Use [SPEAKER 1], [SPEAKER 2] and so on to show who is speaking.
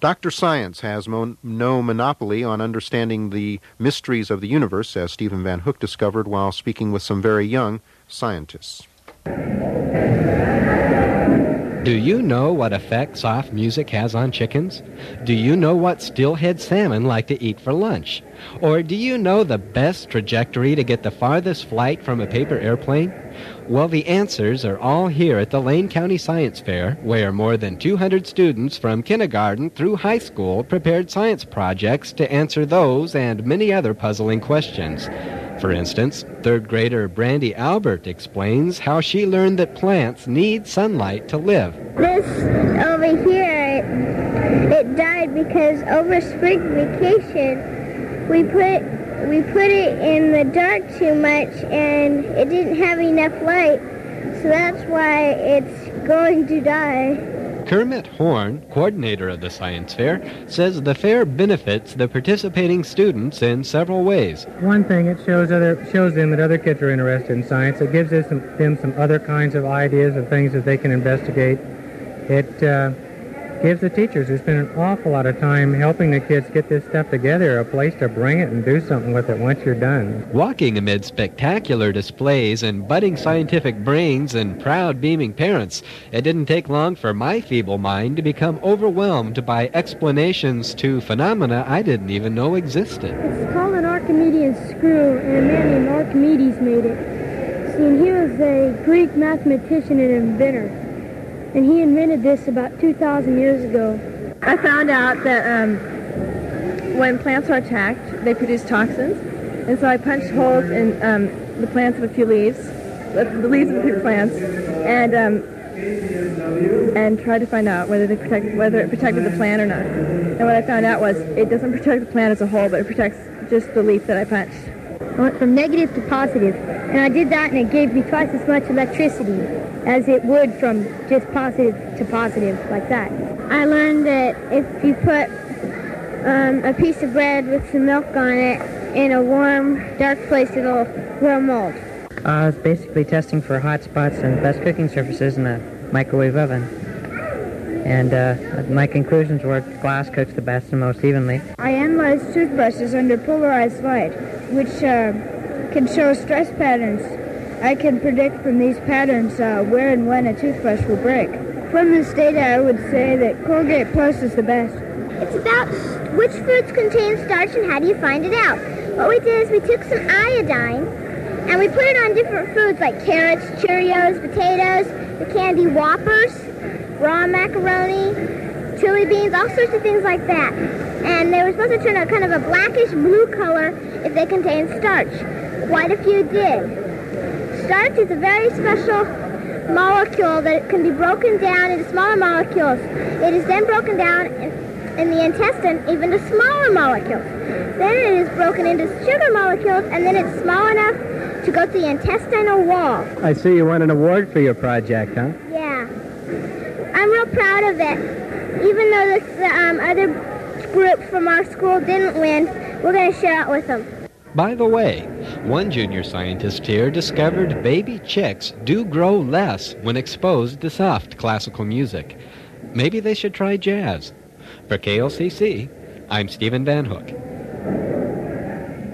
[SPEAKER 1] Dr. Science has no monopoly on understanding the mysteries of the universe, as Stephen Van Hook discovered while speaking with some very young scientists.
[SPEAKER 2] Do you know what effect soft music has on chickens? Do you know what steelhead salmon like to eat for lunch? Or do you know the best trajectory to get the farthest flight from a paper airplane? Well, the answers are all here at the Lane County Science Fair, where more than 200 students from kindergarten through high school prepared science projects to answer those and many other puzzling questions. For instance, third grader Brandy Albert explains how she learned that plants need sunlight to live.
[SPEAKER 3] This over here, it died because over spring vacation, we put it in the dark too much and it didn't have enough light, so that's why it's going to die.
[SPEAKER 2] Kermit Horn, coordinator of the science fair, says the fair benefits the participating students in several ways.
[SPEAKER 4] One thing, it shows them that other kids are interested in science. It gives them some other kinds of ideas and things that they can investigate. It gives the teachers who spend an awful lot of time helping the kids get this stuff together a place to bring it and do something with it once you're done.
[SPEAKER 2] Walking amid spectacular displays and budding scientific brains and proud beaming parents, it didn't take long for my feeble mind to become overwhelmed by explanations to phenomena I didn't even know existed.
[SPEAKER 3] It's called an Archimedean screw, and a man named Archimedes made it. See, and he was a Greek mathematician and inventor. And he invented this about 2,000 years ago.
[SPEAKER 5] I found out that when plants are attacked, they produce toxins. And so I punched holes in the plants of a few leaves, the leaves of a few plants, and tried to find out whether it protected the plant or not. And what I found out was it doesn't protect the plant as a whole, but it protects just the leaf that I punched.
[SPEAKER 3] I went from negative to positive, and I did that, and it gave me twice as much electricity as it would from just positive to positive, like that. I learned that if you put a piece of bread with some milk on it in a warm, dark place, it'll grow mold.
[SPEAKER 6] I was basically testing for hot spots and best cooking surfaces in a microwave oven. And my conclusions were glass cooks the best and most evenly.
[SPEAKER 3] I analyzed toothbrushes under polarized light, which can show stress patterns. I can predict from these patterns where and when a toothbrush will break. From this data, I would say that Colgate Plus is the best. It's about which foods contain starch and how do you find it out. What we did is we took some iodine and we put it on different foods like carrots, Cheerios, potatoes, the candy Whoppers, raw macaroni, chili beans, all sorts of things like that. And they were supposed to turn out kind of a blackish blue color if they contained starch. Quite a few did. Starch is a very special molecule that can be broken down into smaller molecules. It is then broken down in the intestine even to smaller molecules. Then it is broken into sugar molecules, and then it's small enough to go to the intestinal wall.
[SPEAKER 4] I see you won an award for your project, huh?
[SPEAKER 3] Yeah. I'm real proud of it. Even though the other group from our school didn't win, we're going to share it with them.
[SPEAKER 2] By the way, one junior scientist here discovered baby chicks do grow less when exposed to soft classical music. Maybe they should try jazz. For KLCC, I'm Stephen Van Hook.